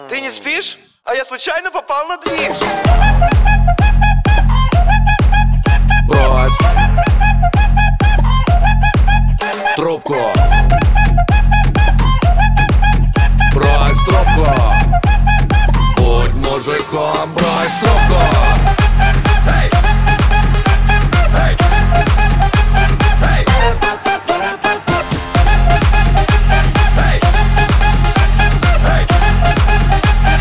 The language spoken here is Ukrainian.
Ты не спишь? А я случайно попал на движ. Брось трубку.